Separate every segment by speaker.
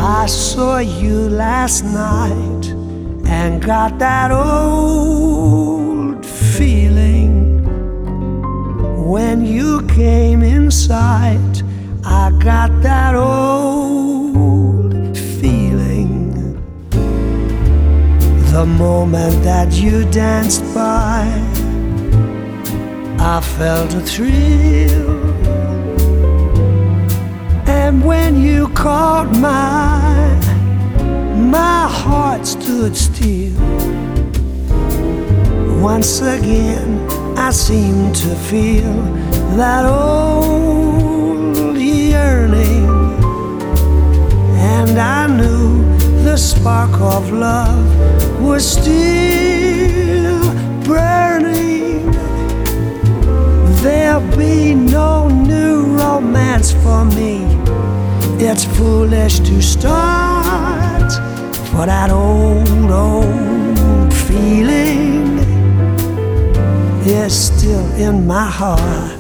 Speaker 1: I saw you last night and got that old feeling. When you came in sight, I got that old feeling. The moment that you danced by, I felt a thrill. And when you called my heart stood still. Once again I seemed to feel that old yearning, and I knew the spark of love was still burning. There'll be no new romance for me. It's foolish to start, for that old feeling is still in my heart.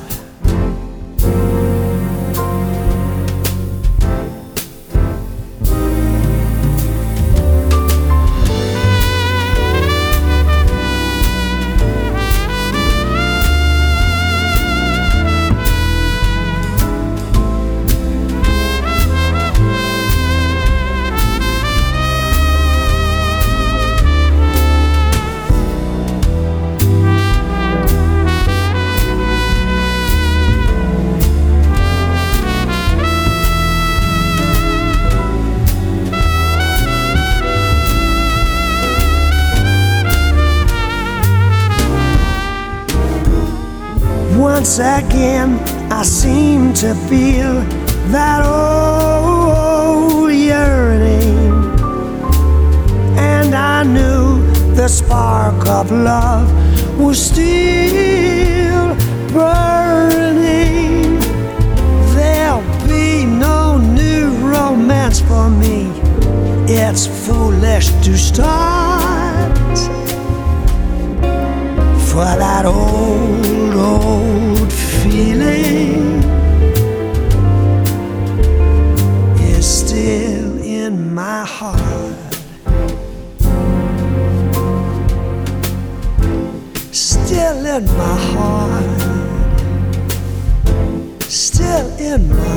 Speaker 1: Once again I seem to feel that old yearning, and I knew the spark of love was still burning. There'll be no new romance for me. It's foolish to start, for that old feeling is still in my heart. Still in my heart. Still in my